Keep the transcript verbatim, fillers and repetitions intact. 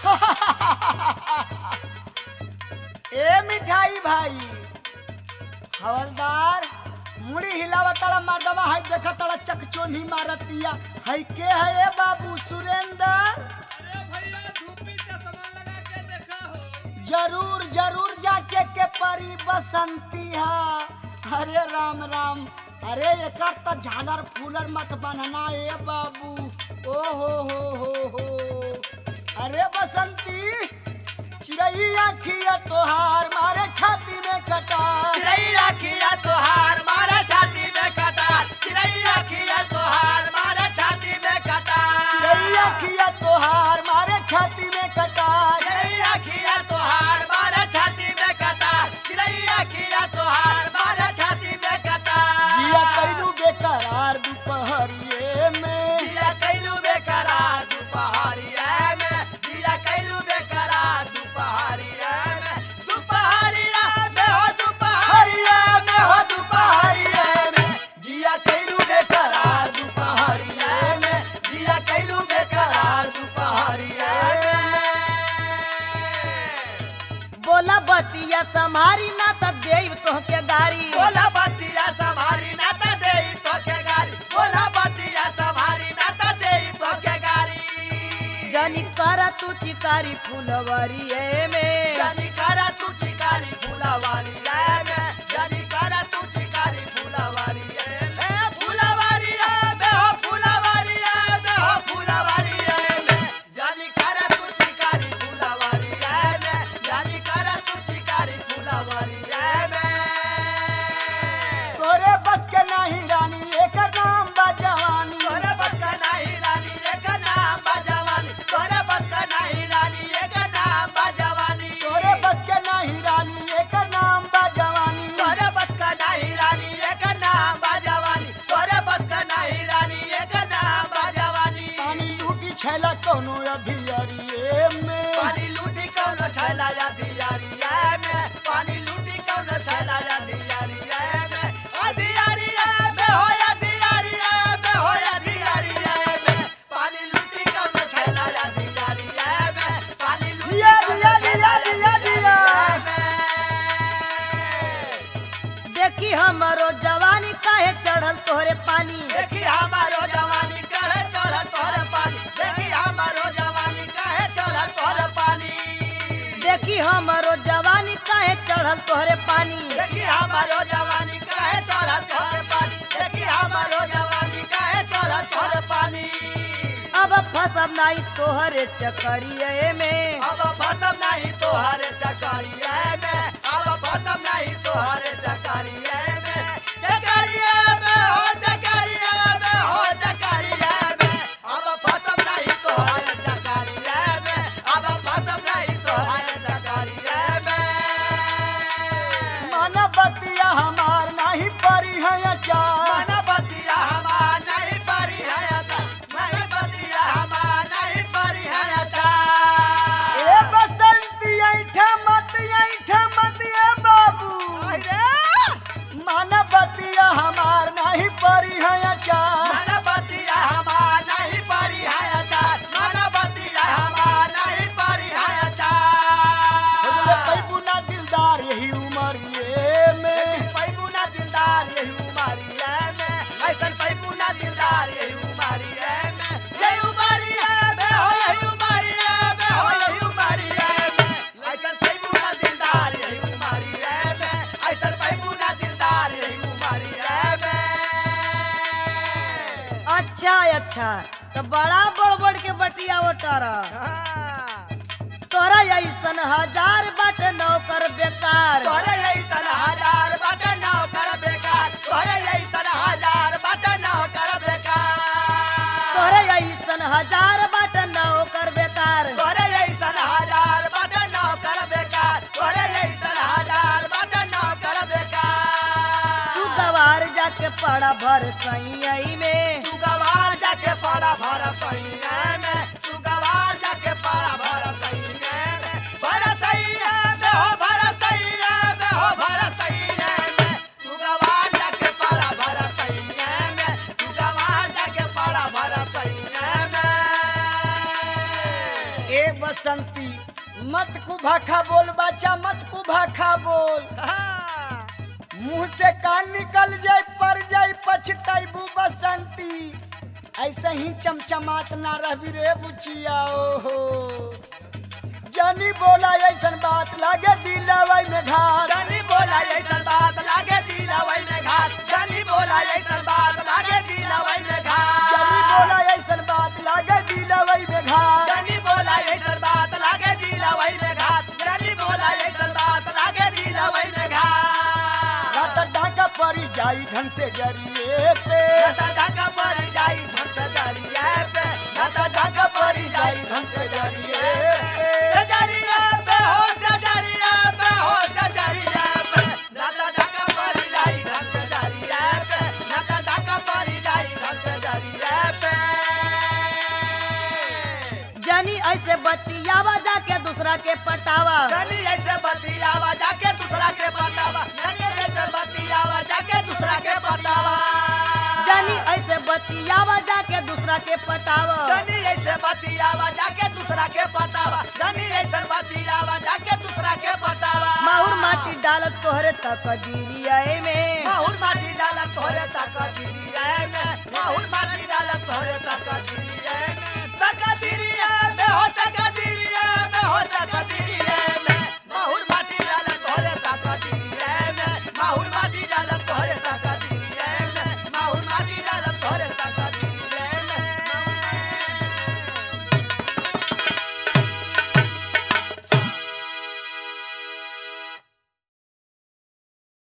ए मिठाई भाई हवलदार मुड़ी हिलावा तड़ा मर्दवा है देखा तड़ा चकचोनी मारतिया है के है ए बाबू सुरेंद्र। अरे भैया धूपी चश्मा लगा के देखा हो। जरूर जरूर जांचे के परी बसंती है। अरे राम राम अरे एक तो झालर फूलर मत बनना ए बाबू। ओ हो हो हो हो अरे बसंती चिड़ैया खिया तोहार मारे छाती में कटार। चिड़ैया खिया तोहार मारे छाती में कटार। चिड़ैया खिया तोहार मारे छाती में कटार। चिड़ैया खिया तोहार मारे छाती में कटार। चिड़ैया खिया तोहार मारे छाती में कटार। चिड़ैया खिया तोहार मारे छाती में कटार। जिया कैलू बेकरार दोपहरिए में। जिया कैलू बेकरार दोपहरिया में। जिया कैलू बेकरार दोपहरिया में। दोपहरिया में हो दोपहरिया में हो दोपहरिया में। जिया कैलू बेकरार दोपहरिया में। जिया कैलू बेकरार दोपहरिया में। बोला बतिया समारी ना तब देव तोहके गारी। बोला बतिया संभारी ना त देई तोके गारी। बोला बतिया संभारी ना त देई तोके गारी। जनी करा तू चिकारी फुलवरिए में। जनी करा तू चिकारी फुलवारी रे में। जनी करा तू चिकारी फुलवारी रे में। फुलवारी रे में हो फुलवारी रे में हो फुलवारी रे में। जनी करा तू चिकारी फुलवारी रे में। जनी करा तू चिकारी फुलवारी रे में। तोरे बस के नहीं रानी एक नाम बा जवानी। तोरे बस का नहीं रानी एक नाम बा जवानी। तोरे बस का नहीं रानी एक नाम बा जवानी। तोरे बस के नहीं रानी एक नाम बा जवानी। तोरे बस का नहीं रानी एक नाम बा जवानी। तोरे बस का नहीं रानी एक नाम बा जवानी। पानी लूटी छैला कोनो अधियारिए में। पानी लूटी कौन छैला या दियारिया में। पानी लूटी कौन छैला या दियारिया में। अधियारिया में हो या दियारिया में हो या दियारिया में। पानी लूटी कौन छैला या दियारिया में। पानी लूटी दिया, कौन दिया, छैला दिया, या दिया, दिया। दियारिया में। देखी हमरो जवानी काहे चढ़ल तोहरे पानी। देखी हमारो जवानी काहे चढ़ल तोहरे पानी। देखी हमारो जवानी काहे चढ़ल तोहरे पानी। देखी हमरो जवानी काहे चढ़ल तोहरे पानी। देखी हमारो जवानी काहे चढ़ल तोहरे पानी। देखी हमारो जवानी काहे चढ़ल तोहरे पानी। अब फसब नहीं तोहरे चकरिए में। अब फसब नहीं तोहरे चकरिया में। अब फसब नहीं तोहरे चकरिया में। चकरिया में हो चकरिया में हो चकरिया में। अब फसब नहीं तोहरे चकरिया में। अब फसब नहीं तोहरे चकरिया में। माना बतिया हमार नहीं परी है अचार। माना बतिया हमार नहीं परी है अचार। नहीं बतिया हमार नहीं परी है अचार। ए बसंती ऐठा मत ऐठा मत ए बाबू। माना बतिया हमार नहीं परी है अचार। माना बतिया हमार नहीं परी है अचार। माना बतिया हमार नहीं परी है बोले अचार। पैबू ना दिलदार यही उमरिए में। पैबू ना दिलदार यही उमरिया में। ऐसन पैबू ना दिलदार यही उमरिया में। यही उमरिया में हो यही उमरिया में हो यही उमरिया में। ऐसन पैबू ना दिलदार यही उमरिया में। ऐसन पैबू ना दिलदार यही उमरिया में। अच्छा अच्छा तो बड़ा बड़ बड़ के बटिया ओटारा। तोरा ऐसन हजार बाट नौकर बेकार। तोरे ऐसन हजार बाट नौकर बेकार। तोरे ऐसन हजार बाट नौकर बेकार। तोरे ऐसन हजार बाट नौकर बेकार। तोरे ऐसन हजार बाट नौकर बेकार। तोरे ऐसन हजार बाट नौकर बेकार। तू गवार जाके पड़ा भर सई में। तू गवार जाके पड़ा भर सैया में। तू गवार जाके पड़ा भर सैया में। भर सैया में हो भर सैया में हो भर सैया में। तू गवार जाके पड़ा भर सैया में। तू गवार जाके पड़ा भर सैया में। ए बसंती मत को भाखा बोल बच्चा, मत को भाखा बोल। हाँ। मुंह से कान निकल जाए पर जाए पछताइबू बसंती। ऐसे ही चमचमात ना रही रे बुचिया ओहो। जानी बोला ऐसन बात लागे दिलवाई में घात। जानी बोला ऐसन बात लागे दिलवाई में घात। जानी बोला ऐसन बात लागे दिलवाई में घात। जानी बोला ऐसन बात लागे दिलवाई में घात। जानी बोला ऐसन बात लागे दिलवाई में घात। जानी बोला ऐसन बात लागे दिलवाई में घात। रात डाका परी जाई धन से जरिए पे। नाता ढाका परी जाई धन से जरिए पे। नाता ढाका परी जाई धन से जरिए पे। जरिए पे हो से जरिए पे हो से जरिए पे। नाता ढाका परी जाई धन से जरिए पे। नाता ढाका परी जाई धन से जरिए पे। जानी ऐसे बतियावा जाके दूसरा के पटावा। जानी ऐसे बतियावा जाके दूसरा के पटावा। जानी ऐसे बतियावा जाके दूसरा के पटावा। जानी ऐसे बतियावा जाके दूसरा के पटावा। जानी ऐसे बतियावा जाके दूसरा के पटावा। जानी ऐसे बतियावा जाके दूसरा के पटावा। माहुर माटी डालत तोहरे तक दिरिया में। माहुर माटी डालत तोहरे तक दिरिया में। माहुर माटी डालत तोहरे तक दिरिया में। तक दिरिया में हो तक